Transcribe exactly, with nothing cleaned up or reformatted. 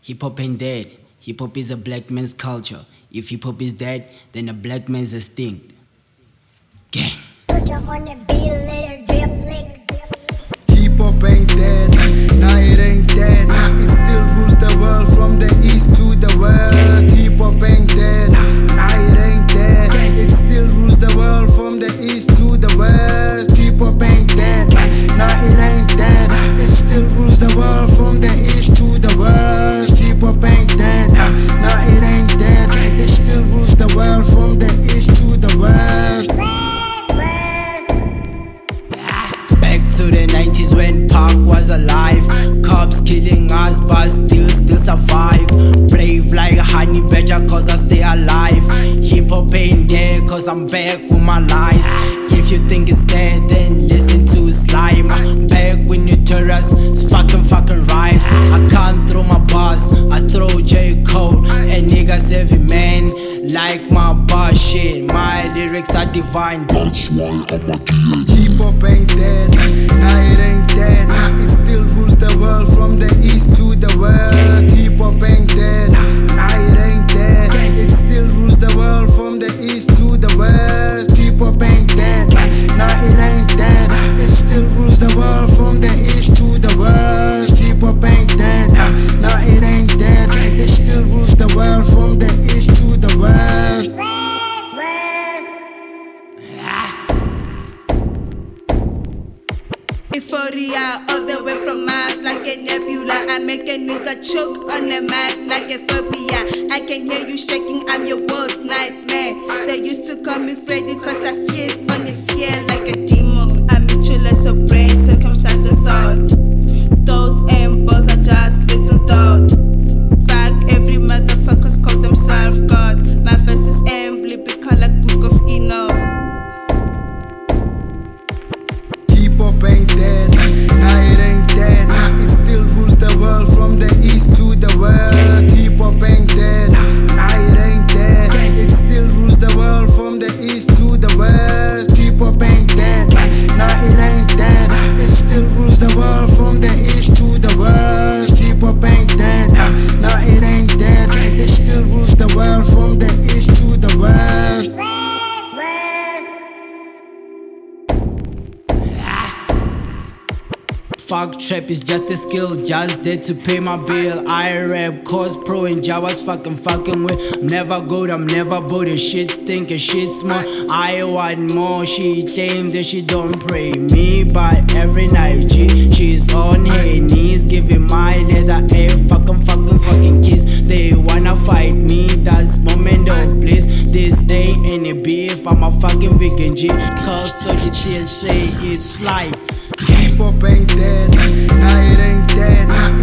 Hip hop ain't dead. Hip hop is a black man's culture. If hip hop is dead, then a black man's extinct. Gang. Put your on the beat, let it drip, lick. Hip hop ain't dead, nah it ain't dead. It still rules the world from the east to the west. Hip hop ain't dead, nah it ain't dead. It still rules the world from the east to the west. Hip hop ain't dead, nah it ain't dead. It still rules the world from the east to the west. Hip hop ain't dead, nah it ain't dead. It still rules the world from the east to the west. To the nineties when Pac was alive. Cops killing us but still still survive. Brave like honey badger cause I stay alive. Hip hop ain't dead cause I'm back with my lights. If you think it's dead then listen to Slime. I'm back with new terrors, it's fucking fucking rhymes. I can't throw my bars, I throw J. Cole. And niggas every man like my bar shit. My lyrics are divine, that's why I'm a D A. Hip hop ain't dead, nah it ain't dead. It still rules the world from the east to the west. Hip hop ain't dead, nah it ain't dead. It still rules the world from the east to the west. Hip hop ain't dead, nah it ain't dead. It still rules the world from the east to the west. Hip hop ain't dead, nah it ain't dead. It still rules the world from the east to the west. Euphoria all the way from Mars like a nebula. I make a nigga choke on the mic like a phobia. I can hear you shaking, I'm your worst nightmare. They used to call me Freddy cause I feast on the fear like a demon. I'm literally so brain circumcised of thought. Those embers are just little dots. Fuck every motherfuckers call themselves God. My verse is biblical like Book of Enoch. Hip hop ain't dead, nah it ain't dead. It still rules the world from the east to the west. Hip hop ain't dead, nah it ain't dead. It still rules the world from the east to the west. Hip hop ain't dead, nah it ain't dead. It still rules the world from the east to the west. Hip hop ain't dead, nah it ain't dead. It still rules the world from the east to the west. Fuck trap is just a skill, just there to pay my bill. I rap cause pro and Jawas fucking fucking with. I'm never good, I'm never booty. Shit stink and shit small. I want more, she claim that she don't pray me. But every night G, she's on her knees, giving my leather a fucking fucking fucking kiss. They wanna fight me, that's moment of bliss. This ain't any beef, I'm a fucking vegan G. Cause thirty T and say it's like Hip hop ain't dead, nah it ain't dead.